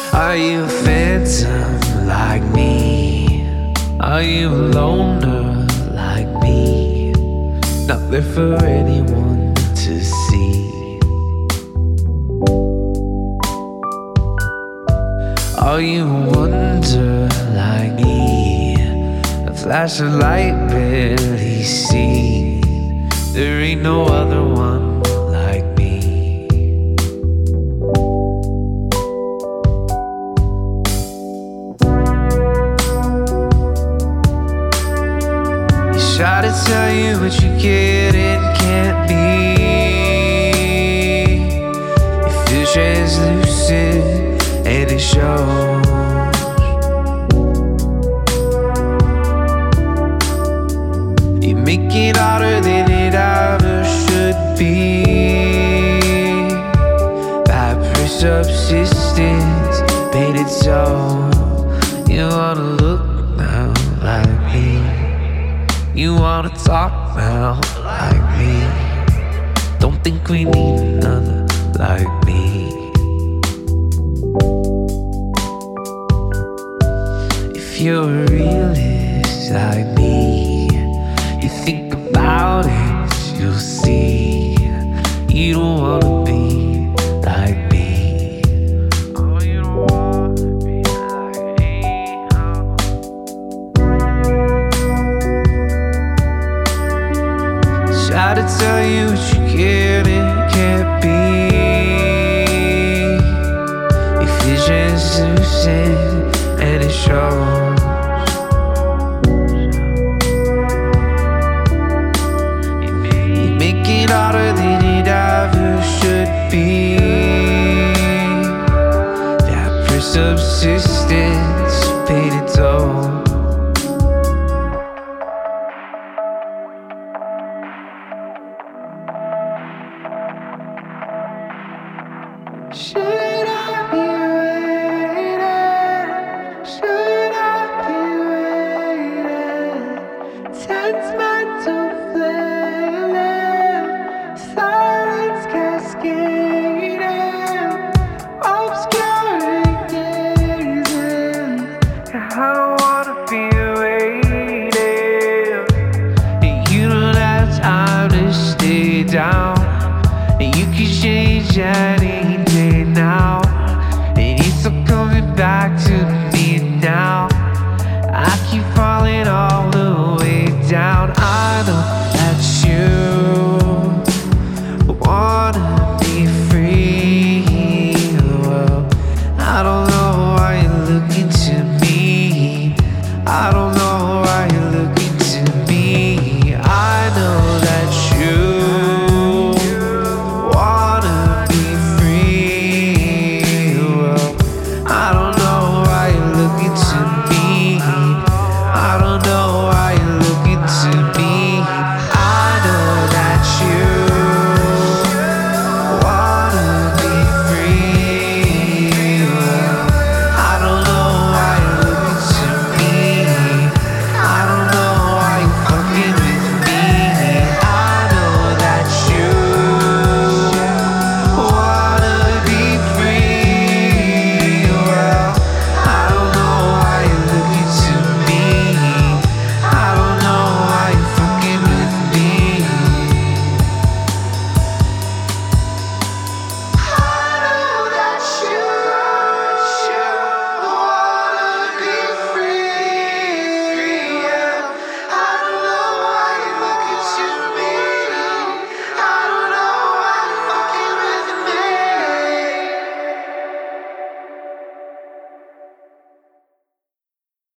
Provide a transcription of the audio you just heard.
Are you a phantom like me? Are you a loner like me? Not there for anyone to see. Are you a wonder like me? A flash of light barely seen. There ain't no other one like me. You try to tell you what you get and can't be. You feel translucent and it shows. You make it harder than it ever should be. By subsistence, painted so. You wanna look now like me. You wanna talk now like me. Don't think we need another like me. If you're a realist like me, you think about it, you'll see. You don't wanna be like me. Oh, you don't wanna be like me, no. Try to tell you what you can and can't be. Your vision's lucid and it shows.